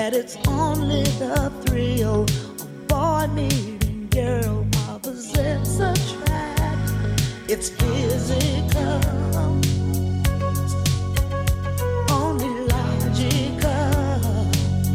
that it's only the thrill of boy meeting girl. Opposites attract. It's physical, only logical.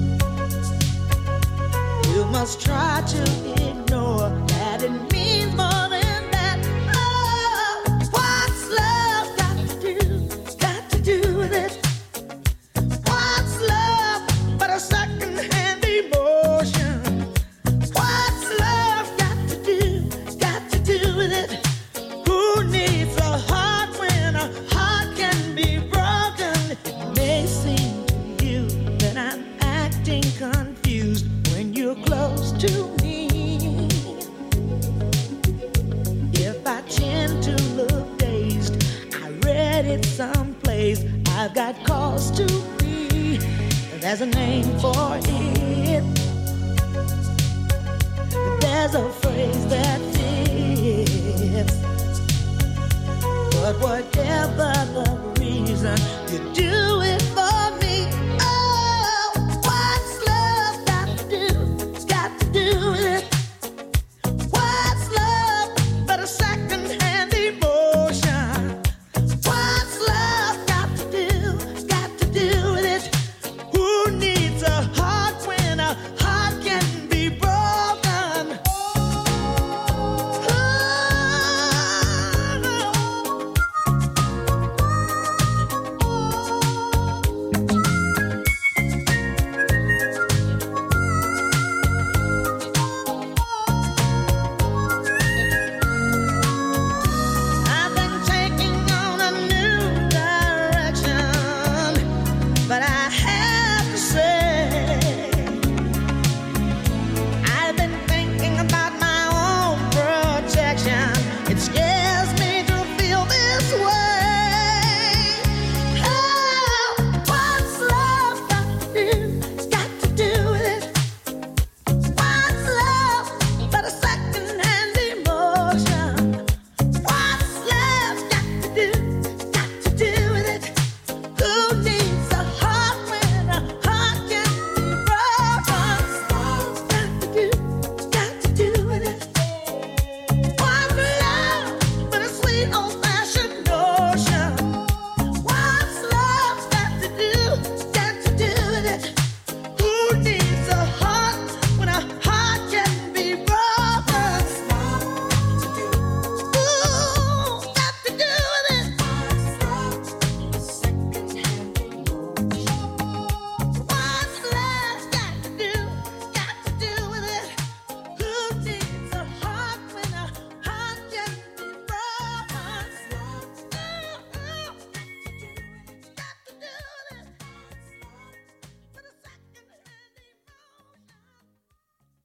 You must try to ignore that it means more than that. Oh, what's love got to do with it? What's love but a second-hand emotion? What's love got to do with it? Who needs a heart when a heart can be broken? It may seem to you that I'm acting confused when you're close to me. If I tend to look dazed, I read it someplace. I've got cause to be. There's a name for it. There's a phrase that fits. But whatever the reason, you do it for